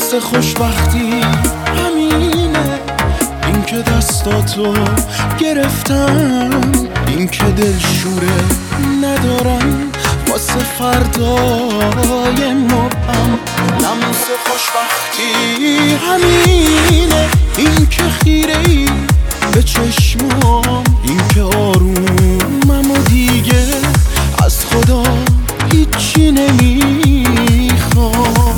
لمس خوشبختی همینه، این که دستاتو گرفتم، این که دلشوره ندارم واسه فردای مبهم. لمس خوشبختی همینه، این که خیره‌ای به چشمام، این که آرومم و دیگه از خدا هیچی نمیخوام.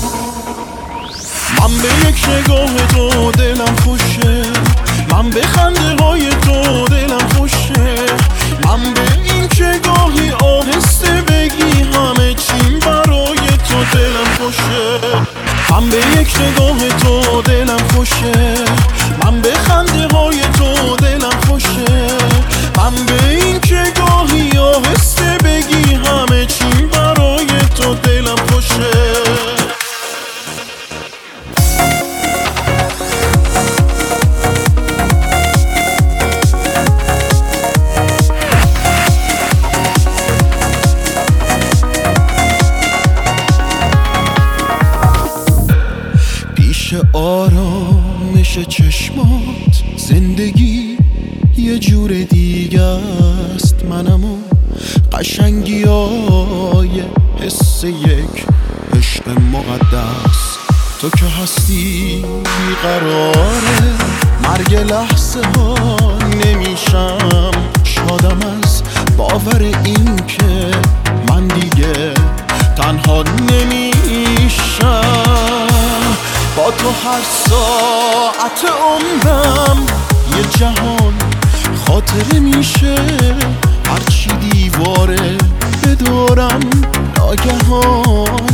من به یک نگاه تو دلم خوشه، من به خنده های تو دلم خوشه، من به این که گاهی آهسته بگی همه چیم برای تو دلم خوشه. من به یک نگاه تو دلم خوشه، من به خنده های تو دلم خوشه، من به این که گاهی آهسته بگی همه چیم برای تو دلم خوشه. آرامش چشمات زندگی یه جور دیگه است، منم و قشنگیای حس یک عشق مقدس. تو که هستی بیقراره، مرگ لحظه ها نمیشم شادم از باور این که من دیگه تنها نمیشم. با تو هر ساعت عمرم یه جهان خاطره میشه، هرچی دیواره به دورم ناگهان